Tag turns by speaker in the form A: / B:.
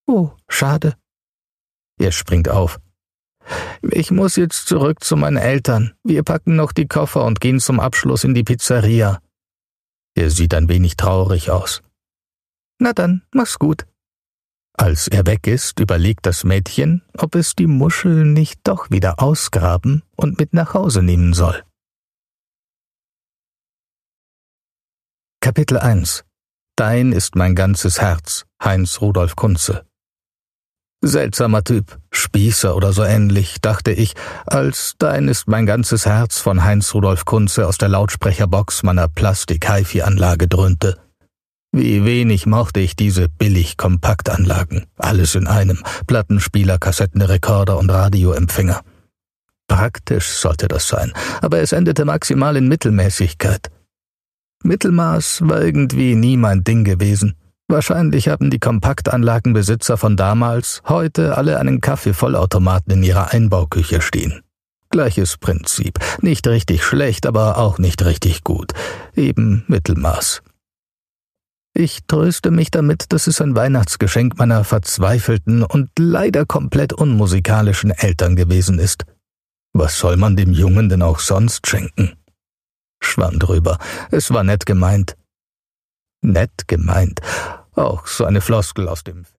A: »Oh, schade.« Er springt auf. »Ich muss jetzt zurück zu meinen Eltern. Wir packen noch die Koffer und gehen zum Abschluss in die Pizzeria.« Er sieht ein wenig traurig aus. »Na dann, mach's gut.« Als er weg ist, überlegt das Mädchen, ob es die Muschel nicht doch wieder ausgraben und mit nach Hause nehmen soll. Kapitel 1 Dein ist mein ganzes Herz, Heinz Rudolf Kunze. Seltsamer Typ, Spießer oder so ähnlich, dachte ich, als Dein ist mein ganzes Herz von Heinz Rudolf Kunze aus der Lautsprecherbox meiner Plastik-HiFi-Anlage dröhnte. Wie wenig mochte ich diese Billig-Kompaktanlagen, alles in einem, Plattenspieler, Kassettenrekorder und Radioempfänger. Praktisch sollte das sein, aber es endete maximal in Mittelmäßigkeit. Mittelmaß war irgendwie nie mein Ding gewesen. Wahrscheinlich haben die Kompaktanlagenbesitzer von damals heute alle einen Kaffeevollautomaten in ihrer Einbauküche stehen. Gleiches Prinzip, nicht richtig schlecht, aber auch nicht richtig gut, eben Mittelmaß. Ich tröste mich damit, dass es ein Weihnachtsgeschenk meiner verzweifelten und leider komplett unmusikalischen Eltern gewesen ist. Was soll man dem Jungen denn auch sonst schenken? Schwamm drüber, es war nett gemeint. Nett gemeint, auch so eine Floskel aus dem